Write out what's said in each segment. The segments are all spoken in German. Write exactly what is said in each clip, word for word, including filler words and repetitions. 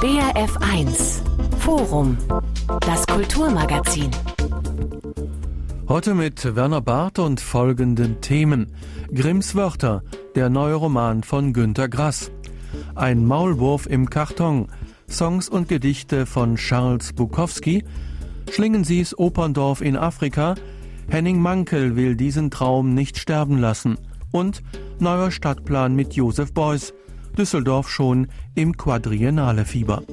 B R F eins Forum, das Kulturmagazin. Heute mit Werner Barth und folgenden Themen. Grimms Wörter, der neue Roman von Günter Grass. Ein Maulwurf im Karton, Songs und Gedichte von Charles Bukowski. Schlingensies Operndorf in Afrika. Henning Mankell will diesen Traum nicht sterben lassen. Und neuer Stadtplan mit Josef Beuys. Düsseldorf schon im Quadriennale-Fieber.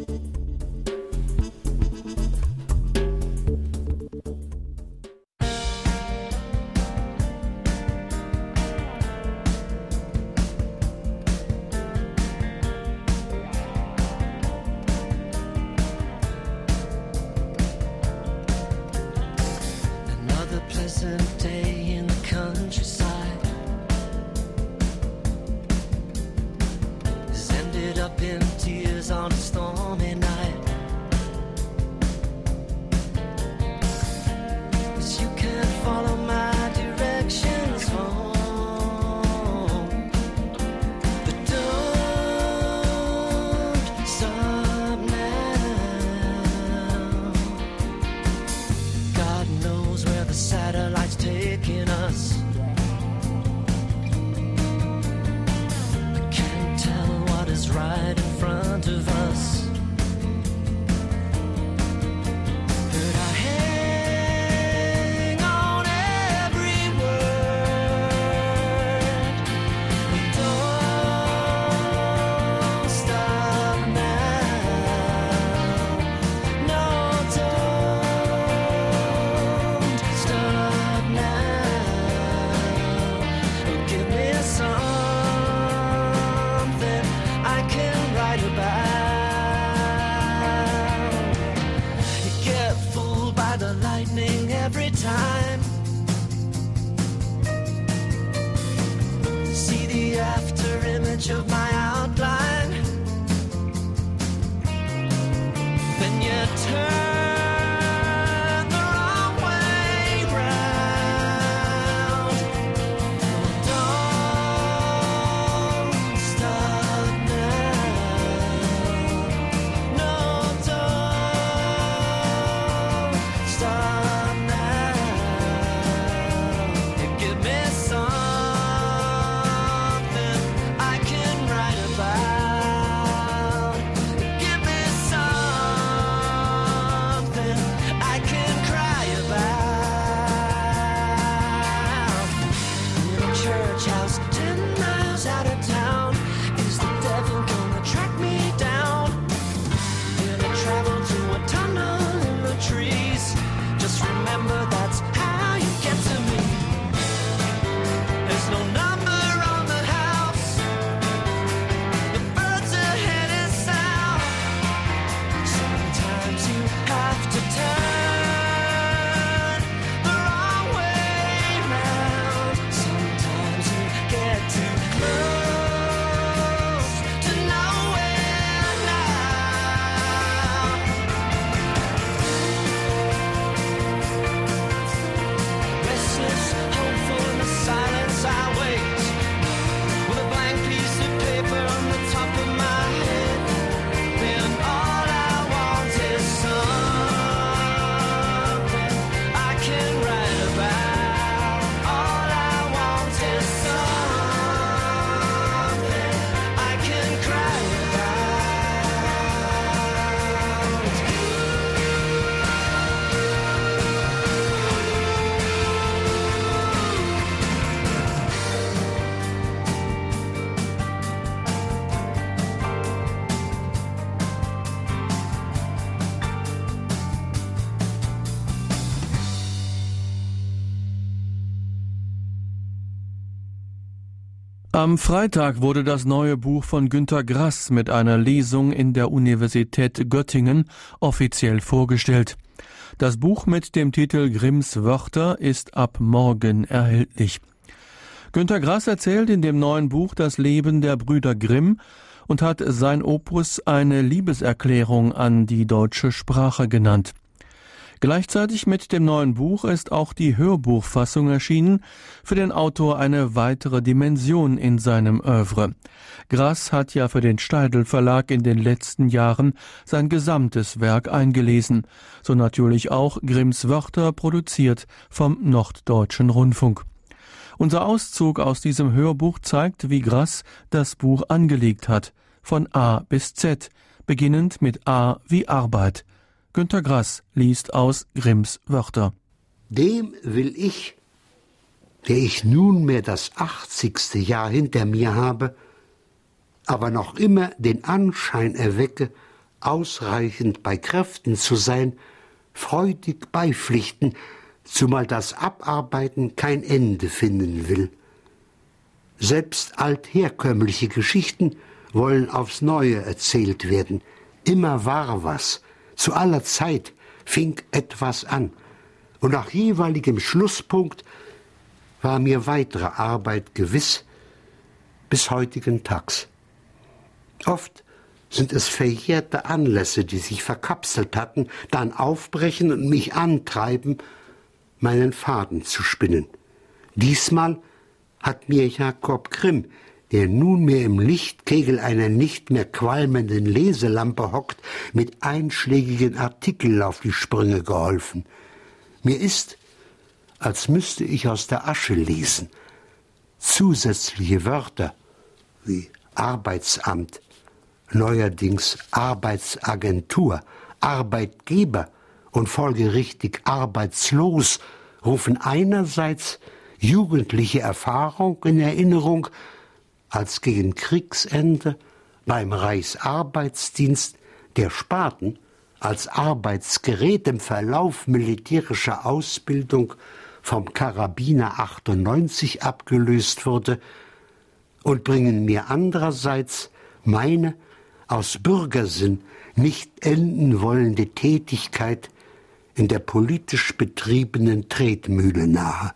Am Freitag wurde das neue Buch von Günter Grass mit einer Lesung in der Universität Göttingen offiziell vorgestellt. Das Buch mit dem Titel Grimms Wörter ist ab morgen erhältlich. Günter Grass erzählt in dem neuen Buch das Leben der Brüder Grimm und hat sein Opus eine Liebeserklärung an die deutsche Sprache genannt. Gleichzeitig mit dem neuen Buch ist auch die Hörbuchfassung erschienen, für den Autor eine weitere Dimension in seinem Œuvre. Grass hat ja für den Steidl Verlag in den letzten Jahren sein gesamtes Werk eingelesen, so natürlich auch Grimms Wörter, produziert vom Norddeutschen Rundfunk. Unser Auszug aus diesem Hörbuch zeigt, wie Grass das Buch angelegt hat, von A bis Z, beginnend mit A wie Arbeit. Günter Grass liest aus Grimms Wörter. Dem will ich, der ich nunmehr das achtzigste Jahr hinter mir habe, aber noch immer den Anschein erwecke, ausreichend bei Kräften zu sein, freudig beipflichten, zumal das Abarbeiten kein Ende finden will. Selbst altherkömmliche Geschichten wollen aufs Neue erzählt werden. Immer war was, zu aller Zeit fing etwas an. Und nach jeweiligem Schlusspunkt war mir weitere Arbeit gewiss, bis heutigen Tags. Oft sind es verjährte Anlässe, die sich verkapselt hatten, dann aufbrechen und mich antreiben, meinen Faden zu spinnen. Diesmal hat mir Jakob Grimm, der nunmehr im Lichtkegel einer nicht mehr qualmenden Leselampe hockt, mit einschlägigen Artikeln auf die Sprünge geholfen. Mir ist, als müsste ich aus der Asche lesen. Zusätzliche Wörter wie Arbeitsamt, neuerdings Arbeitsagentur, Arbeitgeber und folgerichtig arbeitslos rufen einerseits jugendliche Erfahrung in Erinnerung, als gegen Kriegsende beim Reichsarbeitsdienst der Spaten als Arbeitsgerät im Verlauf militärischer Ausbildung vom Karabiner achtundneunzig abgelöst wurde, und bringen mir andererseits meine aus Bürgersinn nicht enden wollende Tätigkeit in der politisch betriebenen Tretmühle nahe.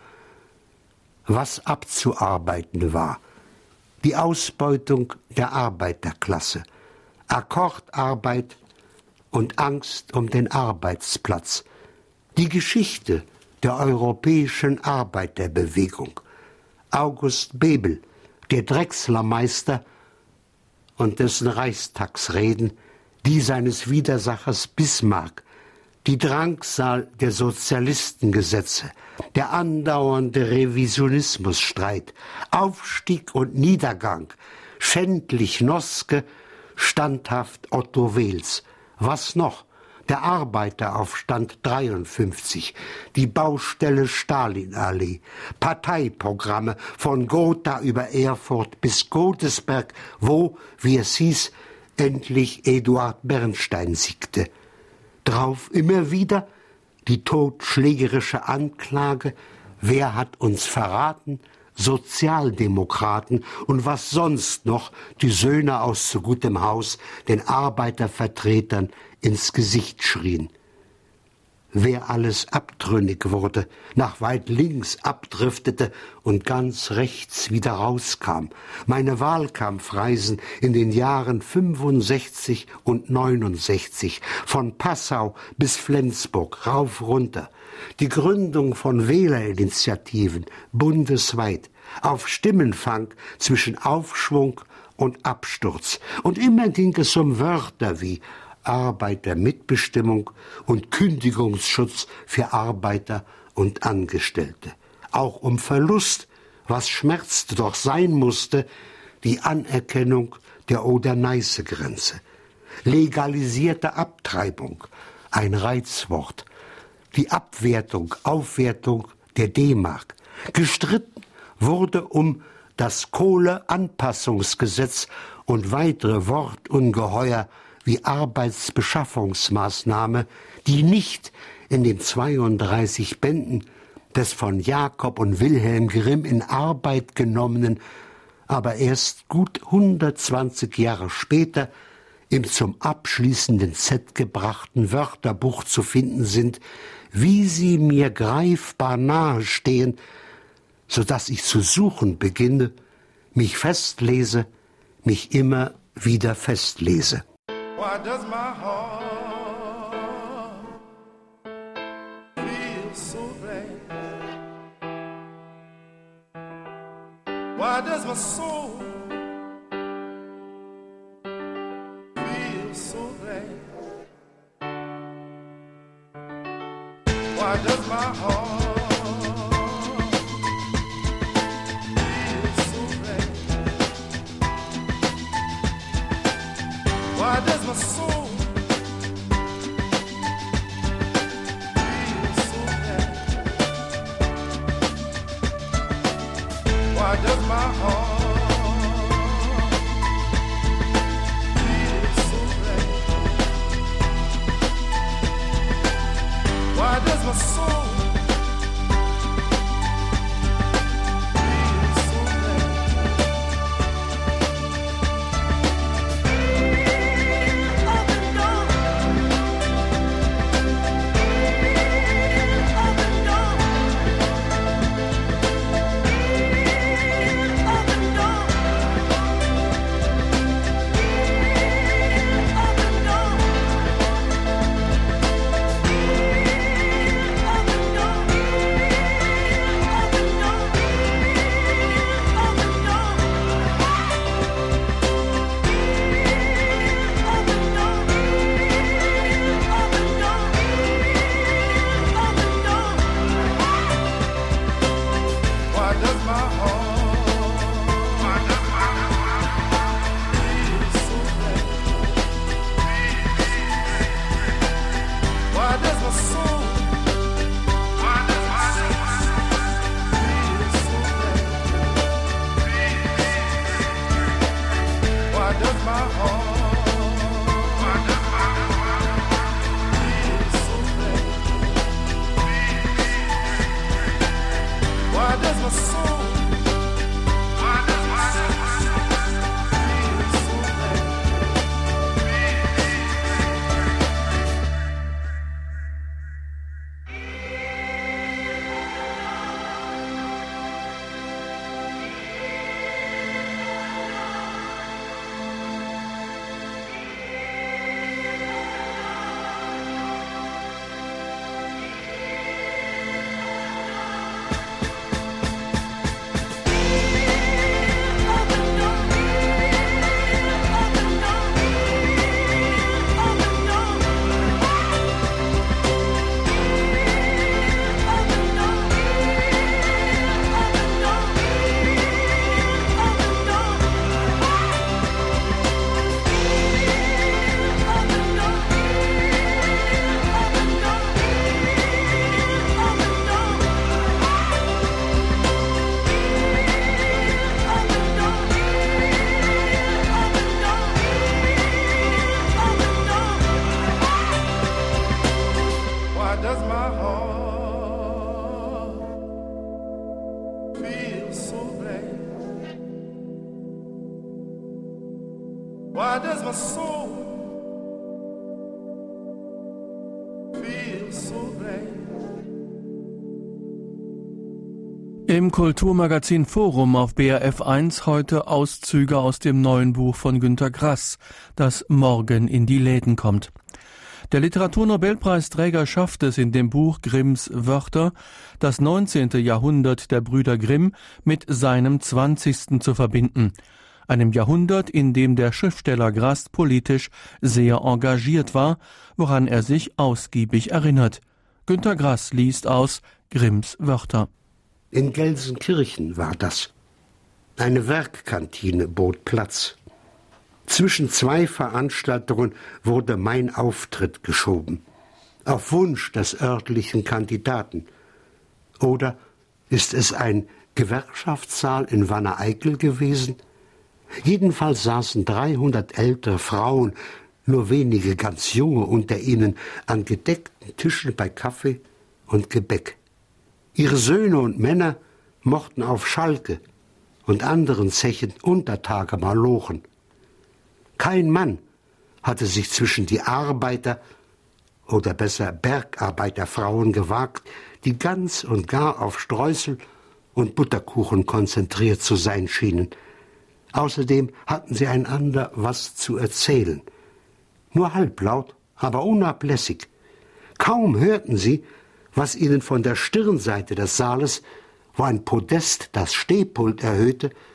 Was abzuarbeiten war: die Ausbeutung der Arbeiterklasse, Akkordarbeit und Angst um den Arbeitsplatz, die Geschichte der europäischen Arbeiterbewegung, August Bebel, der Drechslermeister und dessen Reichstagsreden, die seines Widersachers Bismarck, die Drangsal der Sozialistengesetze, der andauernde Revisionismusstreit, Aufstieg und Niedergang, schändlich Noske, standhaft Otto Wels. Was noch? Der Arbeiteraufstand dreiundfünfzig, die Baustelle Stalinallee, Parteiprogramme von Gotha über Erfurt bis Godesberg, wo, wie es hieß, endlich Eduard Bernstein siegte. Drauf immer wieder die totschlägerische Anklage: Wer hat uns verraten? Sozialdemokraten und was sonst noch die Söhne aus so gutem Haus den Arbeitervertretern ins Gesicht schrien. Wer alles abtrünnig wurde, nach weit links abdriftete und ganz rechts wieder rauskam. Meine Wahlkampfreisen in den Jahren fünfundsechzig und neunundsechzig, von Passau bis Flensburg, rauf runter. Die Gründung von Wählerinitiativen bundesweit, auf Stimmenfang zwischen Aufschwung und Absturz. Und immer ging es um Wörter wie Arbeitermitbestimmung und Kündigungsschutz für Arbeiter und Angestellte. Auch um Verlust, was schmerzte doch sein musste, die Anerkennung der Oder-Neiße-Grenze. Legalisierte Abtreibung, ein Reizwort. Die Abwertung, Aufwertung der D-Mark. Gestritten wurde um das Kohleanpassungsgesetz und weitere Wortungeheuer wie Arbeitsbeschaffungsmaßnahme, die nicht in den zweiunddreißig Bänden des von Jakob und Wilhelm Grimm in Arbeit genommenen, aber erst gut hundertzwanzig Jahre später im zum abschließenden Set gebrachten Wörterbuch zu finden sind, wie sie mir greifbar nahe stehen, so dass ich zu suchen beginne, mich festlese, mich immer wieder festlese. Why does my heart Why does my soul feel so glad? Why does my heart feel so glad? Why does my soul feel so glad? Why does my heart feel so glad? Why does my soul feel so glad? Open door. Open door. Open door. Open door. Why does my heart feel so glad? Why does my soul feel so glad? Why does my heart feel so glad? Why does my soul feel so glad? Why does my heart feel so glad? Why does my soul feel so glad? Im Kulturmagazin Forum auf B R F eins heute Auszüge aus dem neuen Buch von Günter Grass, das morgen in die Läden kommt. Der Literaturnobelpreisträger schafft es in dem Buch Grimms Wörter, das neunzehnte Jahrhundert der Brüder Grimm mit seinem zwanzigsten zu verbinden. Einem Jahrhundert, in dem der Schriftsteller Grass politisch sehr engagiert war, woran er sich ausgiebig erinnert. Günter Grass liest aus Grimms Wörter. In Gelsenkirchen war das. Eine Werkkantine bot Platz. Zwischen zwei Veranstaltungen wurde mein Auftritt geschoben. Auf Wunsch des örtlichen Kandidaten. Oder ist es ein Gewerkschaftssaal in Wanne-Eickel gewesen? Jedenfalls saßen dreihundert ältere Frauen, nur wenige ganz junge unter ihnen, an gedeckten Tischen bei Kaffee und Gebäck. Ihre Söhne und Männer mochten auf Schalke und anderen Zechen Untertage malochen. Kein Mann hatte sich zwischen die Arbeiter oder besser Bergarbeiterfrauen gewagt, die ganz und gar auf Streusel und Butterkuchen konzentriert zu sein schienen. Außerdem hatten sie einander was zu erzählen. Nur halblaut, aber unablässig. Kaum hörten sie, was ihnen von der Stirnseite des Saales, wo ein Podest das Stehpult erhöhte,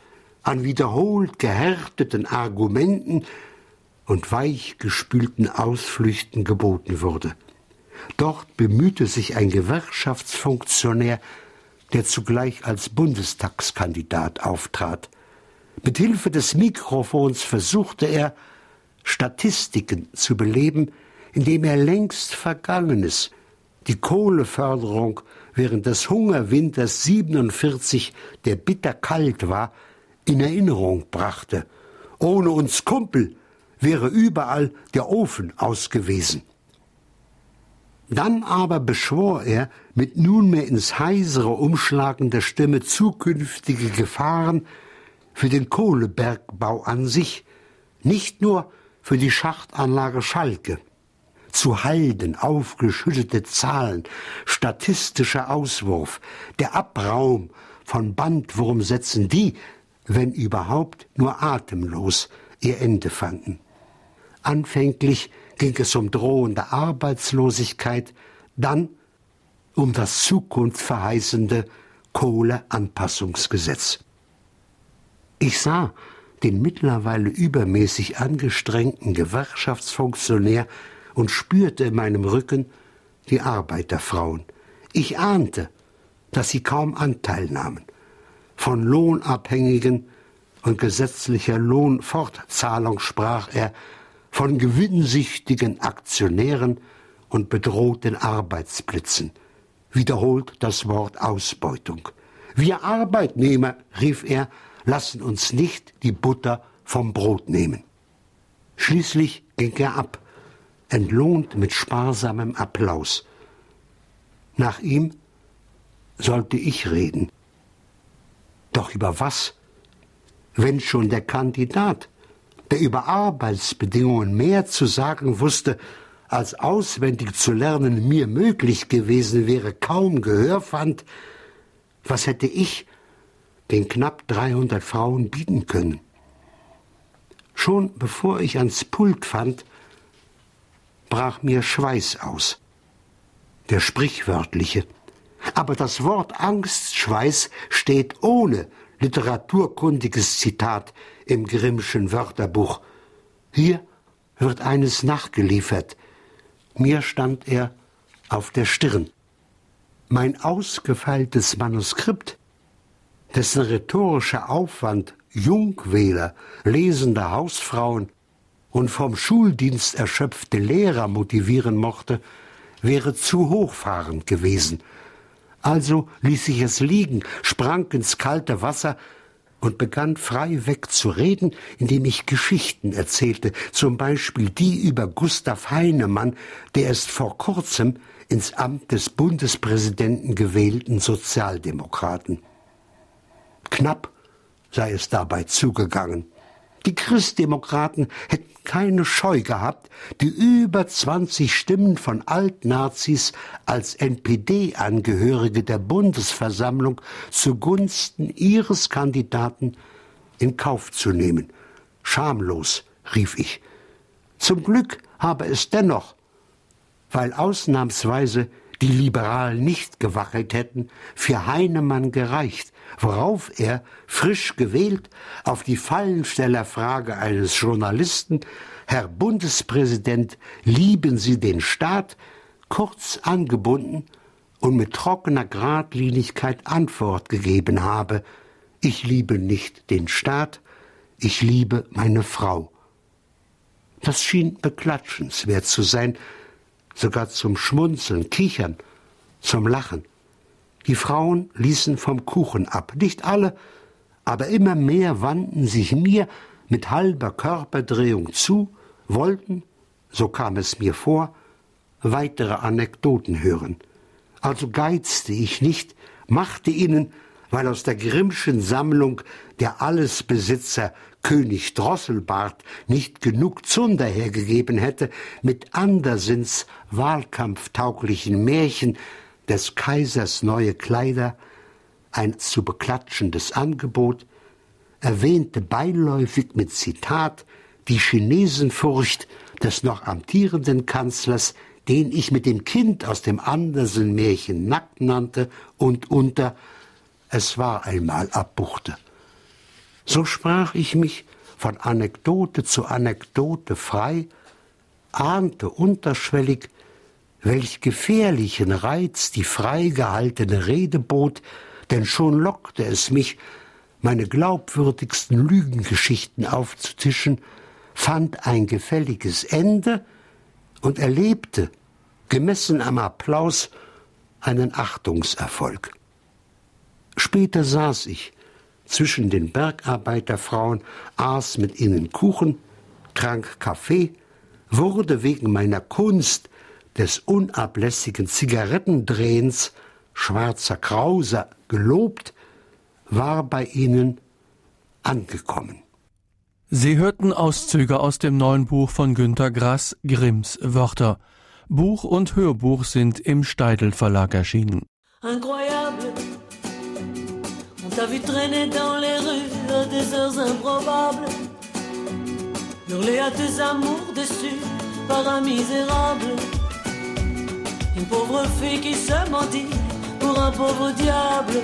an wiederholt gehärteten Argumenten und weichgespülten Ausflüchten geboten wurde. Dort bemühte sich ein Gewerkschaftsfunktionär, der zugleich als Bundestagskandidat auftrat. Mit Hilfe des Mikrofons versuchte er, Statistiken zu beleben, indem er längst Vergangenes, die Kohleförderung während des Hungerwinters siebenundvierzig, der bitterkalt war, in Erinnerung brachte. Ohne uns Kumpel wäre überall der Ofen aus gewesen. Dann aber beschwor er mit nunmehr ins Heisere umschlagender Stimme zukünftige Gefahren für den Kohlebergbau an sich, nicht nur für die Schachtanlage Schalke. Zu Halden aufgeschüttete Zahlen, statistischer Auswurf, der Abraum von Bandwurmsätzen, die, wenn überhaupt, nur atemlos ihr Ende fanden. Anfänglich ging es um drohende Arbeitslosigkeit, dann um das zukunftsverheißende Kohleanpassungsgesetz. Ich sah den mittlerweile übermäßig angestrengten Gewerkschaftsfunktionär und spürte in meinem Rücken die Arbeiterfrauen. Ich ahnte, dass sie kaum Anteil nahmen. Von lohnabhängigen und gesetzlicher Lohnfortzahlung sprach er, von gewinnsüchtigen Aktionären und bedrohten Arbeitsplätzen. Wiederholt das Wort Ausbeutung. Wir Arbeitnehmer, rief er, lassen uns nicht die Butter vom Brot nehmen. Schließlich ging er ab, entlohnt mit sparsamem Applaus. Nach ihm sollte ich reden. Doch über was? Wenn schon der Kandidat, der über Arbeitsbedingungen mehr zu sagen wusste, als auswendig zu lernen mir möglich gewesen wäre, kaum Gehör fand, was hätte ich den knapp dreihundert Frauen bieten können? Schon bevor ich ans Pult fand, brach mir Schweiß aus. Der sprichwörtliche. Aber das Wort Angstschweiß steht ohne literaturkundiges Zitat im Grimmschen Wörterbuch. Hier wird eines nachgeliefert. Mir stand er auf der Stirn. Mein ausgefeiltes Manuskript, dessen rhetorischer Aufwand Jungwähler, lesende Hausfrauen und vom Schuldienst erschöpfte Lehrer motivieren mochte, wäre zu hochfahrend gewesen. Also ließ ich es liegen, sprang ins kalte Wasser und begann frei weg zu reden, indem ich Geschichten erzählte, zum Beispiel die über Gustav Heinemann, der erst vor kurzem ins Amt des Bundespräsidenten gewählten Sozialdemokraten. Knapp sei es dabei zugegangen. Die Christdemokraten hätten keine Scheu gehabt, die über zwanzig Stimmen von Altnazis als N P D-Angehörige der Bundesversammlung zugunsten ihres Kandidaten in Kauf zu nehmen. Schamlos, rief ich. Zum Glück habe es dennoch, weil ausnahmsweise die Liberalen nicht gewackelt hätten, für Heinemann gereicht, worauf er, frisch gewählt, auf die Fallenstellerfrage eines Journalisten, Herr Bundespräsident, lieben Sie den Staat, kurz angebunden und mit trockener Gradlinigkeit Antwort gegeben habe, ich liebe nicht den Staat, ich liebe meine Frau. Das schien beklatschenswert zu sein, sogar zum Schmunzeln, Kichern, zum Lachen. Die Frauen ließen vom Kuchen ab, nicht alle, aber immer mehr wandten sich mir mit halber Körperdrehung zu, wollten, so kam es mir vor, weitere Anekdoten hören. Also geizte ich nicht, machte ihnen, weil aus der Grimmschen Sammlung der Allesbesitzer König Drosselbart nicht genug Zunder hergegeben hätte, mit andersinns wahlkampftauglichen Märchen des Kaisers neue Kleider, ein zu beklatschendes Angebot, erwähnte beiläufig mit Zitat die Chinesenfurcht des noch amtierenden Kanzlers, den ich mit dem Kind aus dem Andersen-Märchen nackt nannte und unter »Es war einmal» abbuchte. So sprach ich mich von Anekdote zu Anekdote frei, ahnte unterschwellig, welch gefährlichen Reiz die frei gehaltene Rede bot, denn schon lockte es mich, meine glaubwürdigsten Lügengeschichten aufzutischen, fand ein gefälliges Ende und erlebte, gemessen am Applaus, einen Achtungserfolg. Später saß ich zwischen den Bergarbeiterfrauen, aß mit ihnen Kuchen, trank Kaffee, wurde wegen meiner Kunst des unablässigen Zigarettendrehens schwarzer Krauser gelobt, war bei ihnen angekommen. Sie hörten Auszüge aus dem neuen Buch von Günter Grass, Grimms Wörter. Buch und Hörbuch sind im Steidl Verlag erschienen. Incroyable, on t'a vu traîner dans les rues à des heures improbables, hurler à tes amours déçus par un misérable, une pauvre fille qui se mendie pour un pauvre diable.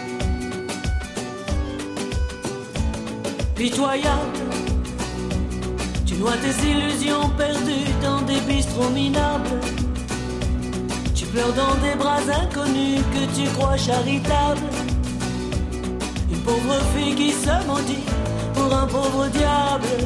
Pitoyable, tu noies tes illusions perdues dans des bistrots minables. Tu pleures dans des bras inconnus que tu crois charitables. Une pauvre fille qui se mendie pour un pauvre diable.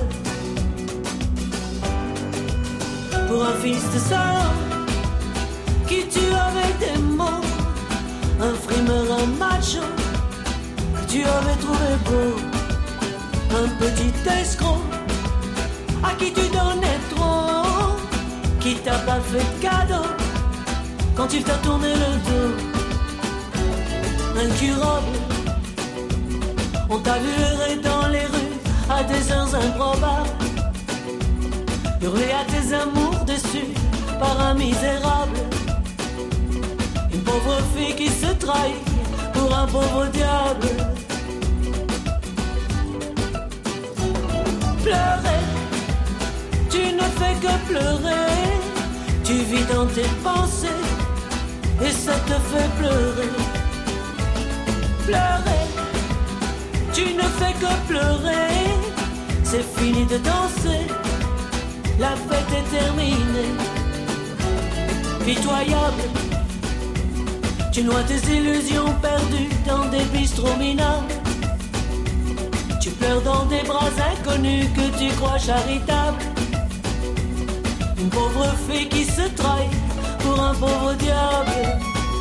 Pour un fils de salope qui tue avec des mots, un frimeur, un macho que tu avais trouvé beau. Un petit escroc à qui tu donnais trop, qui t'a pas fait de cadeau quand il t'a tourné le dos. Incurable, on t'a vu errer dans les rues à des heures improbables, hurler à tes amours déçus par un misérable. Une pauvre fille qui se trahit pour un pauvre diable. Pleurer, tu ne fais que pleurer, tu vis dans tes pensées et ça te fait pleurer. Pleurer, tu ne fais que pleurer, c'est fini de danser, la fête est terminée. Pitoyable, tu noies tes illusions perdues dans des bistrots minables. Tu pleures dans des bras inconnus que tu crois charitables. Une pauvre fille qui se trahit pour un pauvre diable.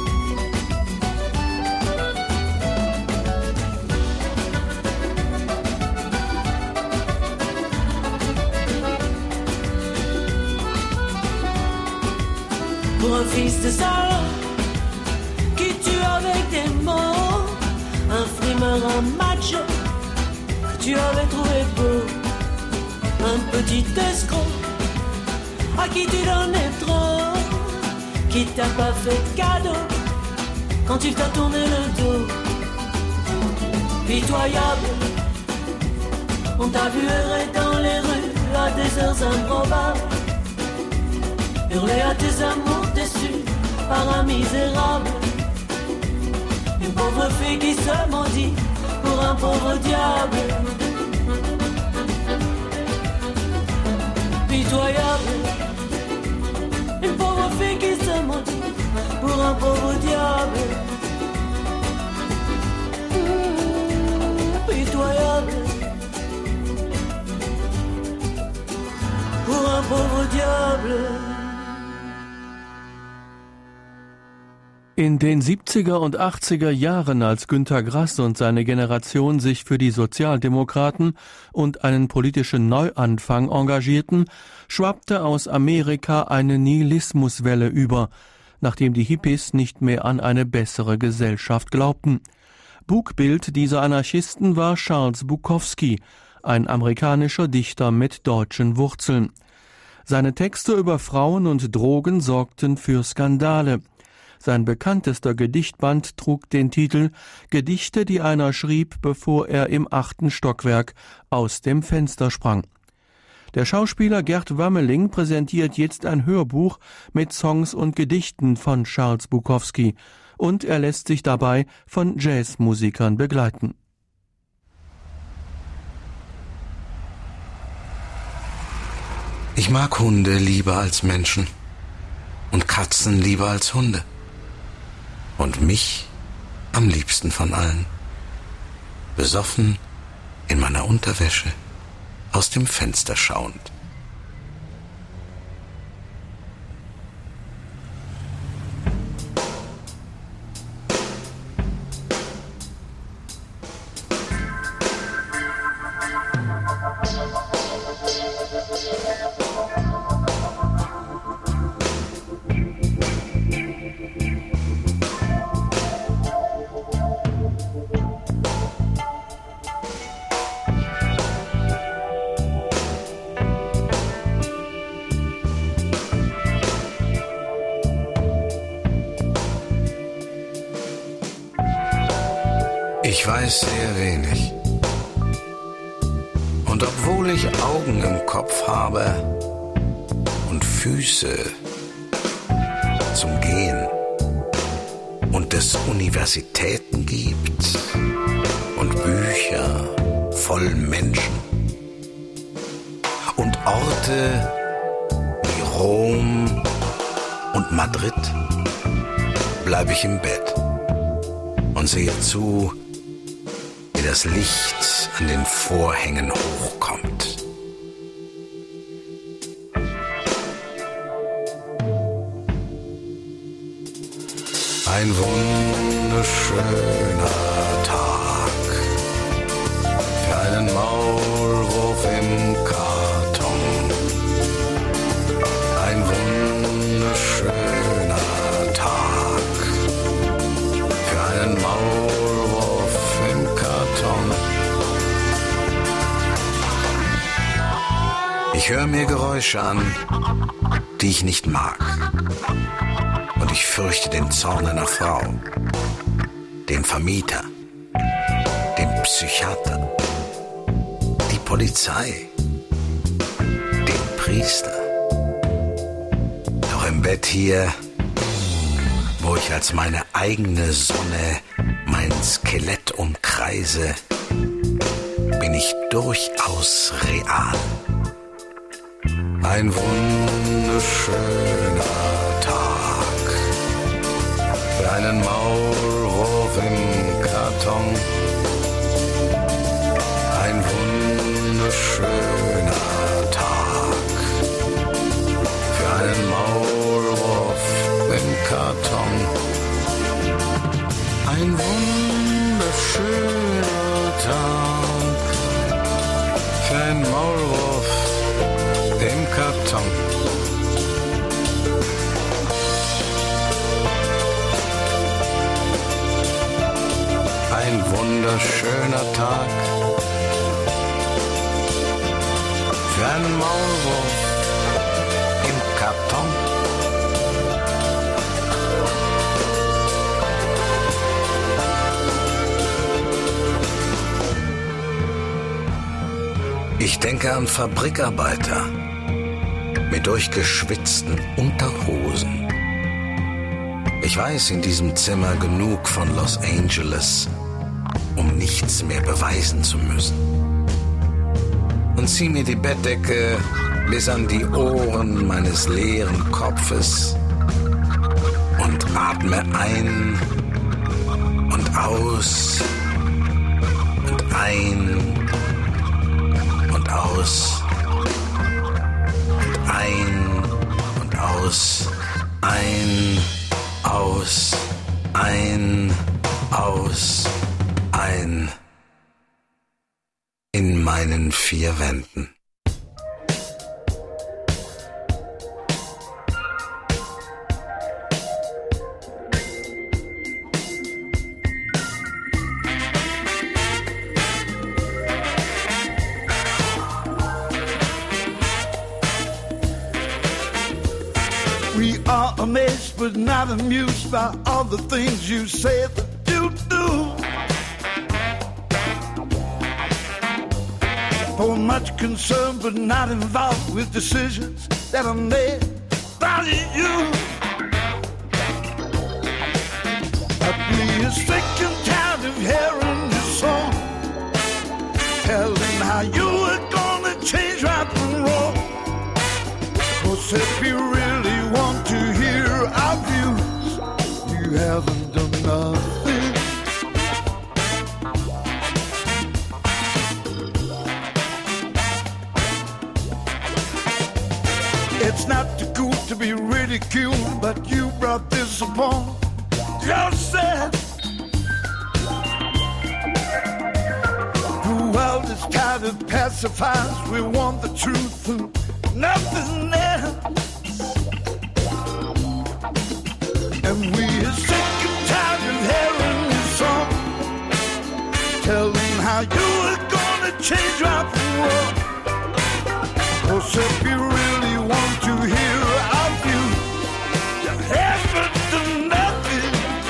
Pour un fils de salope qui tue avec des mots, un frimeur, un macho tu avais trouvé beau, un petit escroc à qui tu donnais trop, qui t'a pas fait de cadeau quand il t'a tourné le dos. Pitoyable, on t'a vu errer dans les rues à des heures improbables, hurler à tes amours déçus par un misérable. Une pauvre fille qui se mendie pour un pauvre diable. Pitoyable, une pauvre fille qui se mendie pour un pauvre diable. Mmh, pitoyable, pour un pauvre diable. In den siebziger und achtziger Jahren, als Günter Grass und seine Generation sich für die Sozialdemokraten und einen politischen Neuanfang engagierten, schwappte aus Amerika eine Nihilismuswelle über, nachdem die Hippies nicht mehr an eine bessere Gesellschaft glaubten. Bugbild dieser Anarchisten war Charles Bukowski, ein amerikanischer Dichter mit deutschen Wurzeln. Seine Texte über Frauen und Drogen sorgten für Skandale. Sein bekanntester Gedichtband trug den Titel »Gedichte, die einer schrieb, bevor er im achten Stockwerk aus dem Fenster sprang«. Der Schauspieler Gerd Wammeling präsentiert jetzt ein Hörbuch mit Songs und Gedichten von Charles Bukowski und er lässt sich dabei von Jazzmusikern begleiten. Ich mag Hunde lieber als Menschen und Katzen lieber als Hunde und mich am liebsten von allen. Besoffen in meiner Unterwäsche, aus dem Fenster schauend. Ich weiß sehr wenig. Und obwohl ich Augen im Kopf habe und Füße zum Gehen und es Universitäten gibt und Bücher voll Menschen und Orte wie Rom und Madrid, bleibe ich im Bett und sehe zu, wie das Licht an den Vorhängen hochkommt. Ein wunderschöner Tag für einen Maulwurf im Karton. Ein wunderschöner Tag für einen Maulwurf im Karton. Ich höre mir Geräusche an, die ich nicht mag. Und ich fürchte den Zorn einer Frau, den Vermieter, den Psychiater, die Polizei, den Priester. Doch im Bett hier, wo ich als meine eigene Sonne mein Skelett umkreise, bin ich durchaus real. Ein wunderschöner Tag für einen Maulwurf im Karton. Ein wunderschöner Tag für einen Maulwurf im Karton. Ein wunderschöner Tag für einen Maulwurf im Karton. Ein wunderschöner Tag für einen Maulwurf im Karton. Ich denke an Fabrikarbeiter mit durchgeschwitzten Unterhosen. Ich weiß in diesem Zimmer genug von Los Angeles, um nichts mehr beweisen zu müssen. Und zieh mir die Bettdecke bis an die Ohren meines leeren Kopfes und atme ein und aus und ein und aus und ein und aus, ein, aus, ein, aus, ein in meinen vier Wänden. We are amazed but not amused by all the things you say that you do. For much concerned but not involved with decisions that are made by you. But we are sick and tired of hearing this song, telling how you are gonna change right from wrong. 'Cause if you really want to hear our views, you haven't done nothing. It's not too cool to be ridiculed, but you brought this upon yourself. The world is tired of pacifiers. We want the truth and nothing else. And we are sick and tired of hearing this song, telling how you are gonna change our world. 'Cause if you really want to hear our view, you haven't done nothing.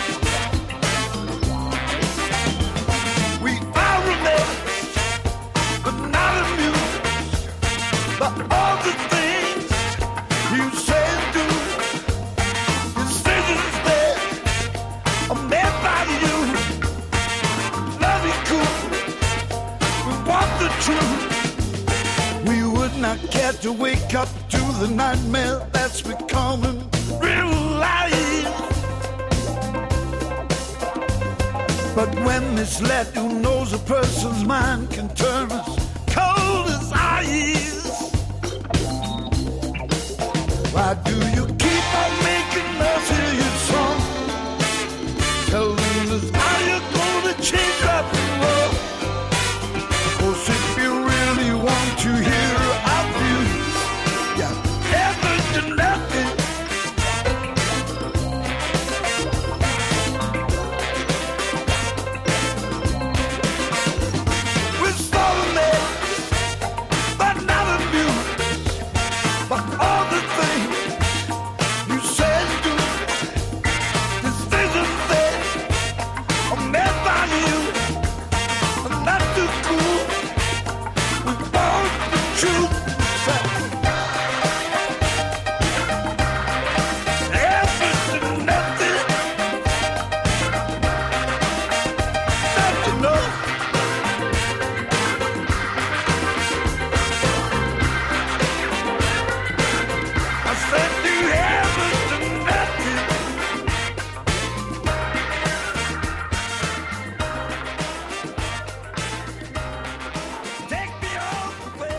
We are amazed, but not amused by all the things you say and do. Decisions that are made by you. Love you cool, we want the truth. We would not care to wake up to the nightmare that's becoming real life. But when misled, who knows a person's mind can turn as cold as ice. Why do you keep on making us hear your song, telling us how you're gonna change up the world? 'Cause if you really want to hear our views, you haven't done nothing. We're so amazed, but not amused by all the things you say and do. Decisions that are made by you are not too cool. We want the truth. Haven't done nothing. Nothing, no. I said you haven't done nothing. Take me all the way.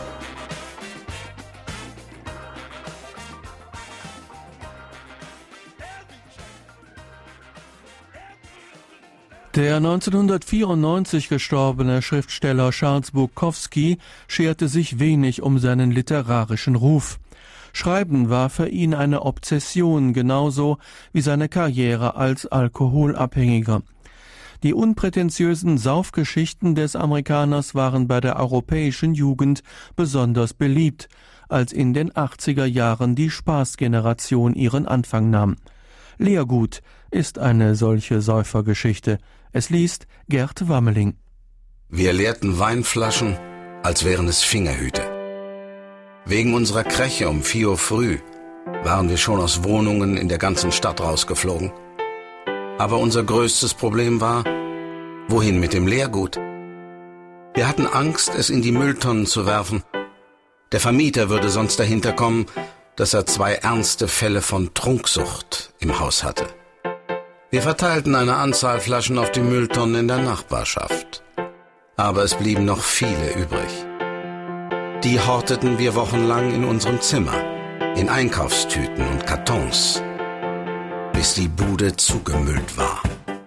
Der neunzehnhundertvierundneunzig gestorbene Schriftsteller Charles Bukowski scherte sich wenig um seinen literarischen Ruf. Schreiben war für ihn eine Obsession, genauso wie seine Karriere als Alkoholabhängiger. Die unprätentiösen Saufgeschichten des Amerikaners waren bei der europäischen Jugend besonders beliebt, als in den achtziger Jahren die Spaßgeneration ihren Anfang nahm. Leergut ist eine solche Säufergeschichte. Es liest Gerd Wammeling. Wir leerten Weinflaschen, als wären es Fingerhüte. Wegen unserer Kreche um vier Uhr früh waren wir schon aus Wohnungen in der ganzen Stadt rausgeflogen. Aber unser größtes Problem war, wohin mit dem Leergut? Wir hatten Angst, es in die Mülltonnen zu werfen. Der Vermieter würde sonst dahinter kommen, dass er zwei ernste Fälle von Trunksucht im Haus hatte. Wir verteilten eine Anzahl Flaschen auf die Mülltonnen in der Nachbarschaft. Aber es blieben noch viele übrig. Die horteten wir wochenlang in unserem Zimmer, in Einkaufstüten und Kartons, bis die Bude zugemüllt war.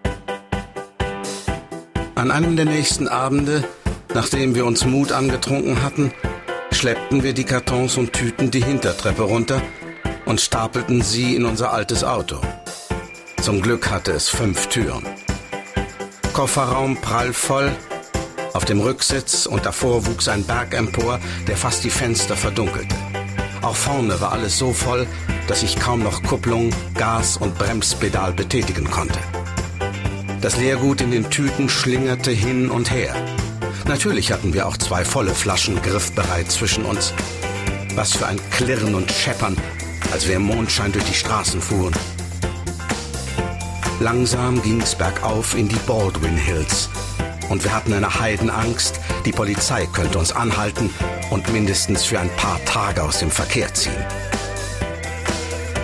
An einem der nächsten Abende, nachdem wir uns Mut angetrunken hatten, schleppten wir die Kartons und Tüten die Hintertreppe runter und stapelten sie in unser altes Auto. Zum Glück hatte es fünf Türen. Kofferraum prallvoll, auf dem Rücksitz und davor wuchs ein Berg empor, der fast die Fenster verdunkelte. Auch vorne war alles so voll, dass ich kaum noch Kupplung, Gas und Bremspedal betätigen konnte. Das Leergut in den Tüten schlingerte hin und her. Natürlich hatten wir auch zwei volle Flaschen griffbereit zwischen uns. Was für ein Klirren und Scheppern, als wir im Mondschein durch die Straßen fuhren. Langsam ging's bergauf in die Baldwin Hills. Und wir hatten eine Heidenangst, die Polizei könnte uns anhalten und mindestens für ein paar Tage aus dem Verkehr ziehen.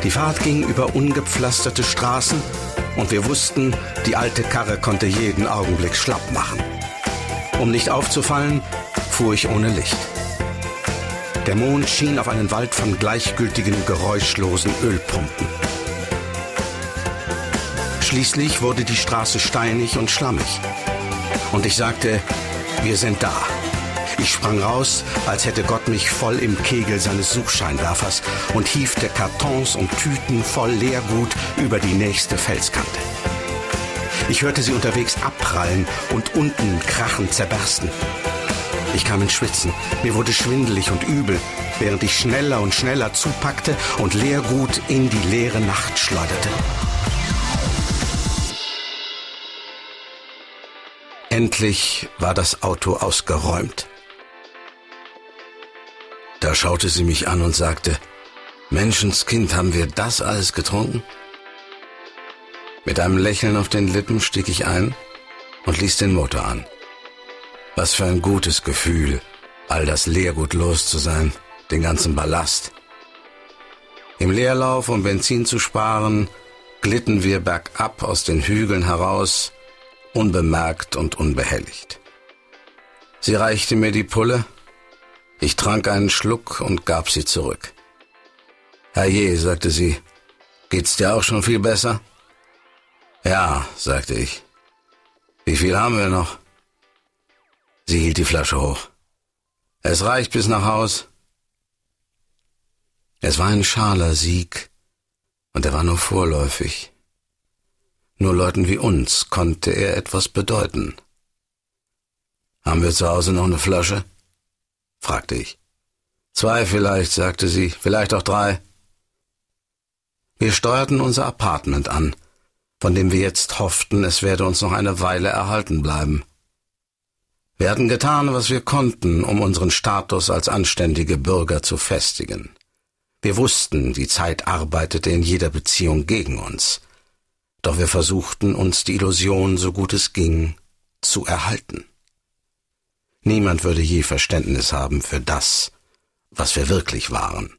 Die Fahrt ging über ungepflasterte Straßen und wir wussten, die alte Karre konnte jeden Augenblick schlapp machen. Um nicht aufzufallen, fuhr ich ohne Licht. Der Mond schien auf einen Wald von gleichgültigen, geräuschlosen Ölpumpen. Schließlich wurde die Straße steinig und schlammig. Und ich sagte, wir sind da. Ich sprang raus, als hätte Gott mich voll im Kegel seines Suchscheinwerfers und hiefte Kartons und Tüten voll Leergut über die nächste Felskante. Ich hörte sie unterwegs abprallen und unten krachend zerbersten. Ich kam ins Schwitzen, mir wurde schwindelig und übel, während ich schneller und schneller zupackte und Leergut in die leere Nacht schleuderte. Endlich war das Auto ausgeräumt. Da schaute sie mich an und sagte, Menschenskind, haben wir das alles getrunken? Mit einem Lächeln auf den Lippen stieg ich ein und ließ den Motor an. Was für ein gutes Gefühl, all das Leergut los zu sein, den ganzen Ballast. Im Leerlauf, um Benzin zu sparen, glitten wir bergab aus den Hügeln heraus, unbemerkt und unbehelligt. Sie reichte mir die Pulle, ich trank einen Schluck und gab sie zurück. Herrje, sagte sie, geht's dir auch schon viel besser? Ja, sagte ich. Wie viel haben wir noch? Sie hielt die Flasche hoch. Es reicht bis nach Haus. Es war ein schaler Sieg, und er war nur vorläufig. Nur Leuten wie uns konnte er etwas bedeuten. Haben wir zu Hause noch eine Flasche? Fragte ich. Zwei vielleicht, sagte sie, vielleicht auch drei. Wir steuerten unser Appartement an, von dem wir jetzt hofften, es werde uns noch eine Weile erhalten bleiben. Wir hatten getan, was wir konnten, um unseren Status als anständige Bürger zu festigen. Wir wussten, die Zeit arbeitete in jeder Beziehung gegen uns. Doch wir versuchten, uns die Illusion, so gut es ging, zu erhalten. Niemand würde je Verständnis haben für das, was wir wirklich waren.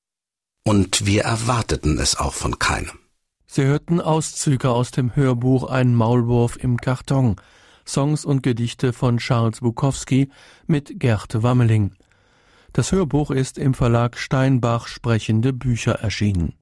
Und wir erwarteten es auch von keinem. Sie hörten Auszüge aus dem Hörbuch Ein Maulwurf im Karton, Songs und Gedichte von Charles Bukowski mit Gerd Wammeling. Das Hörbuch ist im Verlag Steinbach Sprechende Bücher erschienen.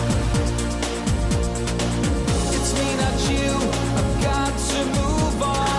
It's me, not you. I've got to move on.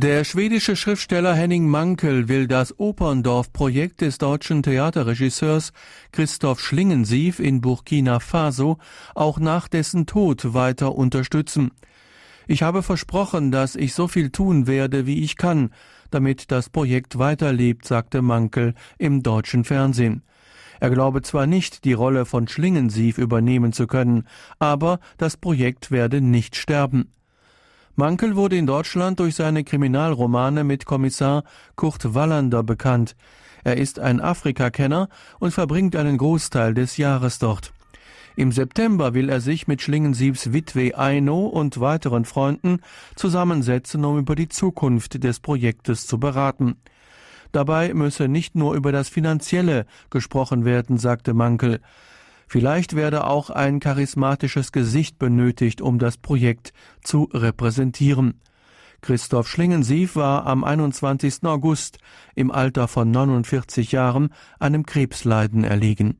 Der schwedische Schriftsteller Henning Mankell will das Operndorf-Projekt des deutschen Theaterregisseurs Christoph Schlingensief in Burkina Faso auch nach dessen Tod weiter unterstützen. Ich habe versprochen, dass ich so viel tun werde, wie ich kann, damit das Projekt weiterlebt, sagte Mankell im deutschen Fernsehen. Er glaube zwar nicht, die Rolle von Schlingensief übernehmen zu können, aber das Projekt werde nicht sterben. Mankell wurde in Deutschland durch seine Kriminalromane mit Kommissar Kurt Wallander bekannt. Er ist ein Afrikakenner und verbringt einen Großteil des Jahres dort. Im September will er sich mit Schlingensiefs Witwe Aino und weiteren Freunden zusammensetzen, um über die Zukunft des Projektes zu beraten. Dabei müsse nicht nur über das Finanzielle gesprochen werden, sagte Mankell. Vielleicht werde auch ein charismatisches Gesicht benötigt, um das Projekt zu repräsentieren. Christoph Schlingensief war am einundzwanzigsten August im Alter von neunundvierzig Jahren einem Krebsleiden erlegen.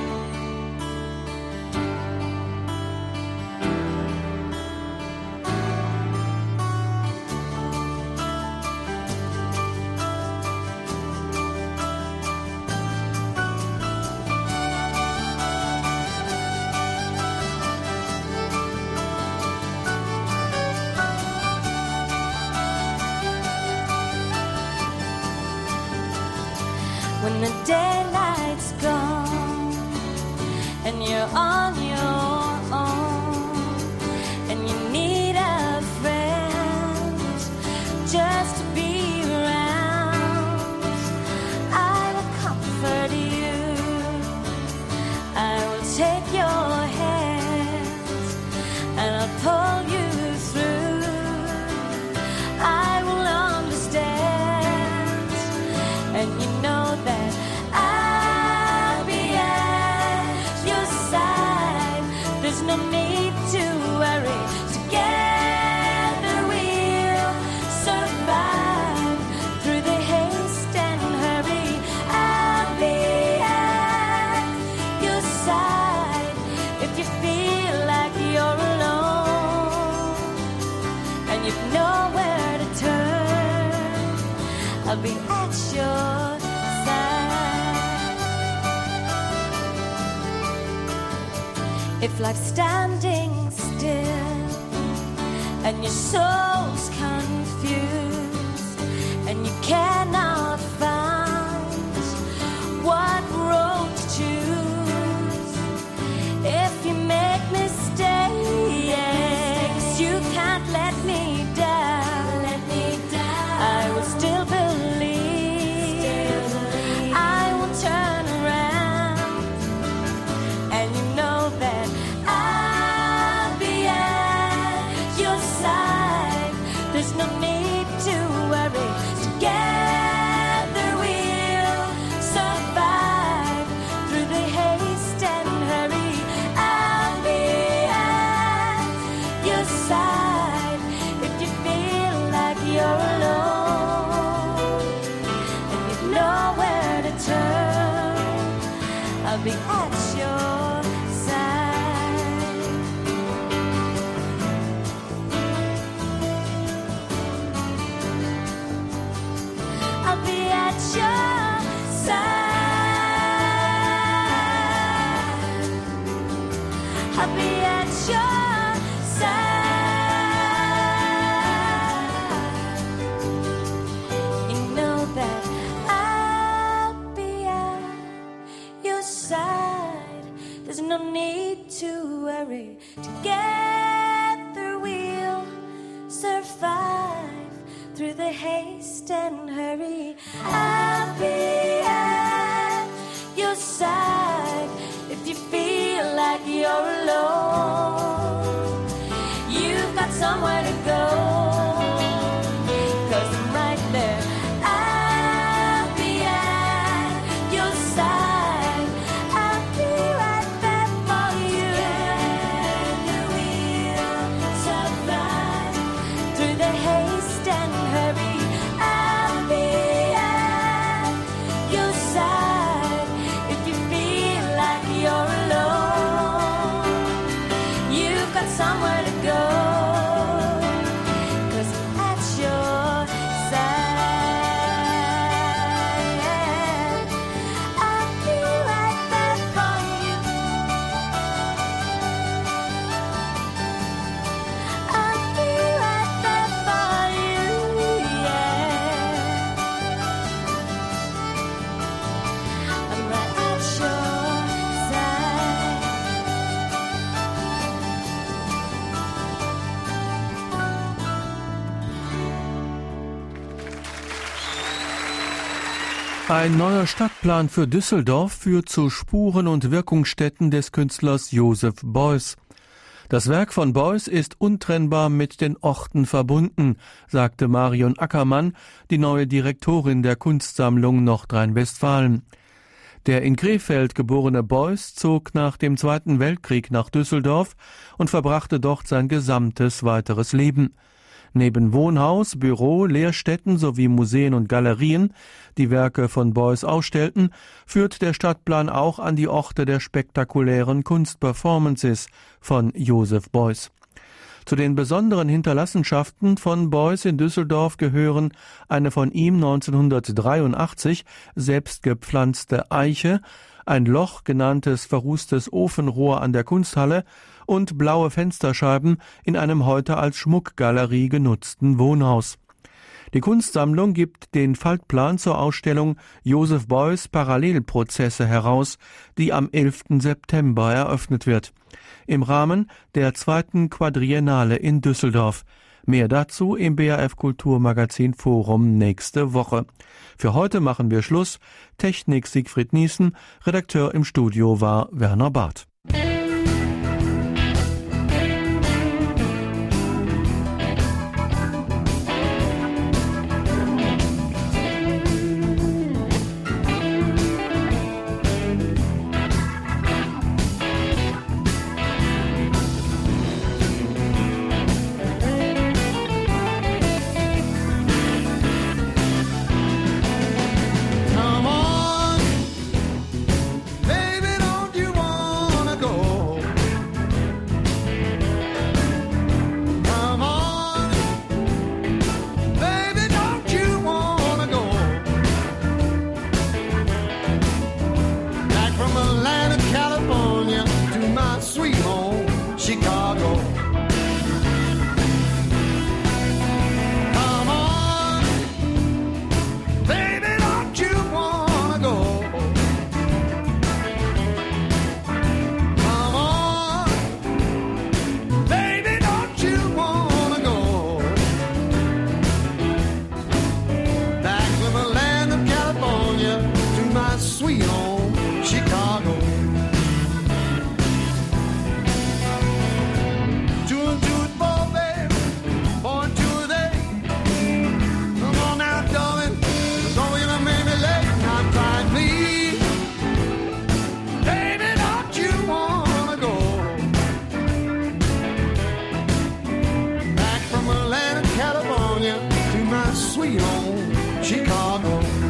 When the daylight's gone and you're on your own and you need a friend just to be around, I will comfort you, I will take your hand and I'll pull you through, I will understand, and you know that no need to worry, together we'll survive through the haste and hurry. I'll be at your side if you feel like you're alone and you've nowhere to turn. I'll be at your if life's standing still and your soul's confused and you cannot find what road to choose, if you make mistakes, you can't let me down. Let me down. I will still believe, still believe. I will turn around, and you know that there's no need to worry, together we'll survive through the haste and hurry. I'll be at your side if you feel like you're alone and you've nowhere to turn. I'll be at your side. I'll be at your side. I'll be at your side. You know that I'll be at your side. There's no need to worry. Together we'll survive through the haste and hurry. I'll be at your side if you feel like you're alone. You've got somewhere to go, 'cause I'm right there. I'll be at your side. I'll be right there for you. Together we'll survive through the haste and hurry. I'll be at your side if you feel like you're alone. You've got somewhere to go. Ein neuer Stadtplan für Düsseldorf führt zu Spuren und Wirkungsstätten des Künstlers Joseph Beuys. Das Werk von Beuys ist untrennbar mit den Orten verbunden, sagte Marion Ackermann, die neue Direktorin der Kunstsammlung Nordrhein-Westfalen. Der in Krefeld geborene Beuys zog nach dem Zweiten Weltkrieg nach Düsseldorf und verbrachte dort sein gesamtes weiteres Leben. Neben Wohnhaus, Büro, Lehrstätten sowie Museen und Galerien, die Werke von Beuys ausstellten, führt der Stadtplan auch an die Orte der spektakulären Kunstperformances von Joseph Beuys. Zu den besonderen Hinterlassenschaften von Beuys in Düsseldorf gehören eine von ihm neunzehnhundertdreiundachtzig selbst gepflanzte Eiche, ein Loch genanntes verrußtes Ofenrohr an der Kunsthalle und blaue Fensterscheiben in einem heute als Schmuckgalerie genutzten Wohnhaus. Die Kunstsammlung gibt den Faltplan zur Ausstellung Joseph Beuys Parallelprozesse heraus, die am elften September eröffnet wird, im Rahmen der zweiten Quadriennale in Düsseldorf. Mehr dazu im B R F Kulturmagazin Forum nächste Woche. Für heute machen wir Schluss. Technik Siegfried Niesen, Redakteur im Studio war Werner Barth. Sweet home, Chicago.